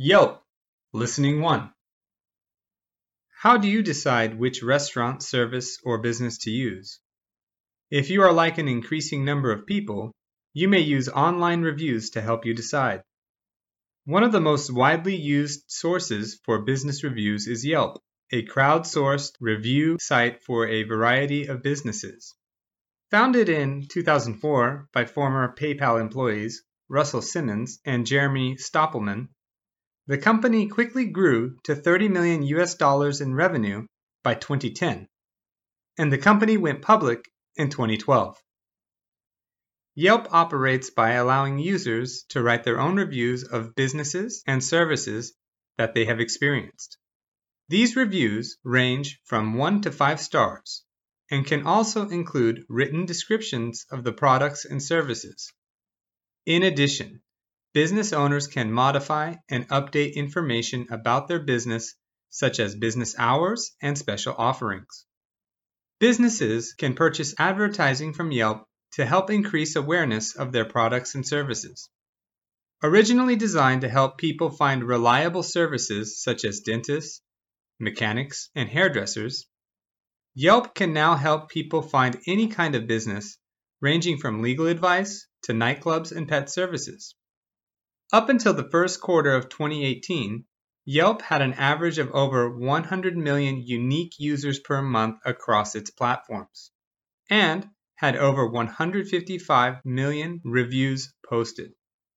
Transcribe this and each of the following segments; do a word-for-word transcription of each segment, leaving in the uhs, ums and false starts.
Yelp, Listening one. How do you decide which restaurant, service, or business to use? If you are like an increasing number of people, you may use online reviews to help you decide. One of the most widely used sources for business reviews is Yelp, a crowdsourced review site for a variety of businesses. Founded in two thousand four by former PayPal employees Russell Simmons and Jeremy Stoppelman, the company quickly grew to thirty million U S dollars in revenue by twenty ten, and the company went public in twenty twelve. Yelp operates by allowing users to write their own reviews of businesses and services that they have experienced. These reviews range from one to five stars and can also include written descriptions of the products and services. In addition, business owners can modify and update information about their business, such as business hours and special offerings. Businesses can purchase advertising from Yelp to help increase awareness of their products and services. Originally designed to help people find reliable services such as dentists, mechanics, and hairdressers, Yelp can now help people find any kind of business, ranging from legal advice to nightclubs and pet services. Up until the first quarter of twenty eighteen, Yelp had an average of over one hundred million unique users per month across its platforms, and had over one hundred fifty-five million reviews posted.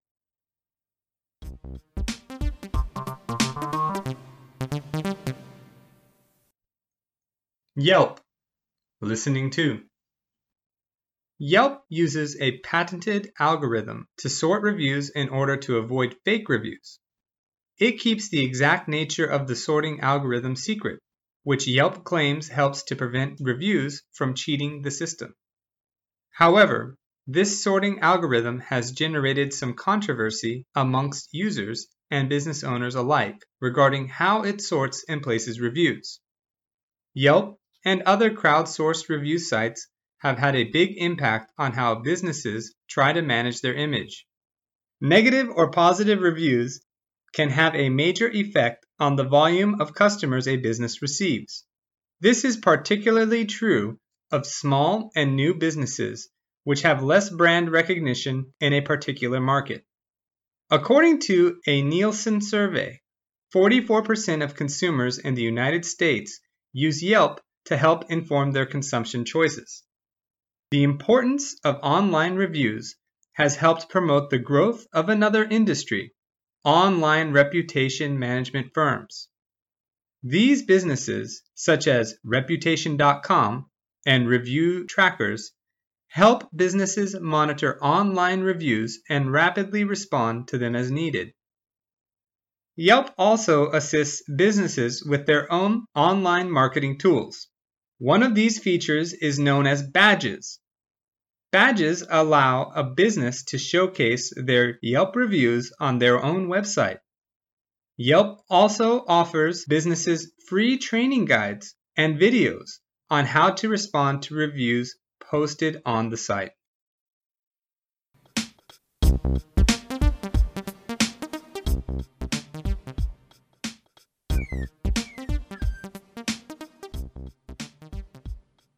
Yelp, Listening two. Yelp uses a patented algorithm to sort reviews in order to avoid fake reviews. It keeps the exact nature of the sorting algorithm secret, which Yelp claims helps to prevent reviews from cheating the system. However, this sorting algorithm has generated some controversy amongst users and business owners alike regarding how it sorts and places reviews. Yelp and other crowdsourced review sites have had a big impact on how businesses try to manage their image. Negative or positive reviews can have a major effect on the volume of customers a business receives. This is particularly true of small and new businesses, which have less brand recognition in a particular market. According to a Nielsen survey, forty-four percent of consumers in the United States use Yelp to help inform their consumption choices. The importance of online reviews has helped promote the growth of another industry, online reputation management firms. These businesses, such as Reputation dot com and Review Trackers, help businesses monitor online reviews and rapidly respond to them as needed. Yelp also assists businesses with their own online marketing tools. One of these features is known as badges. Badges allow a business to showcase their Yelp reviews on their own website. Yelp also offers businesses free training guides and videos on how to respond to reviews posted on the site.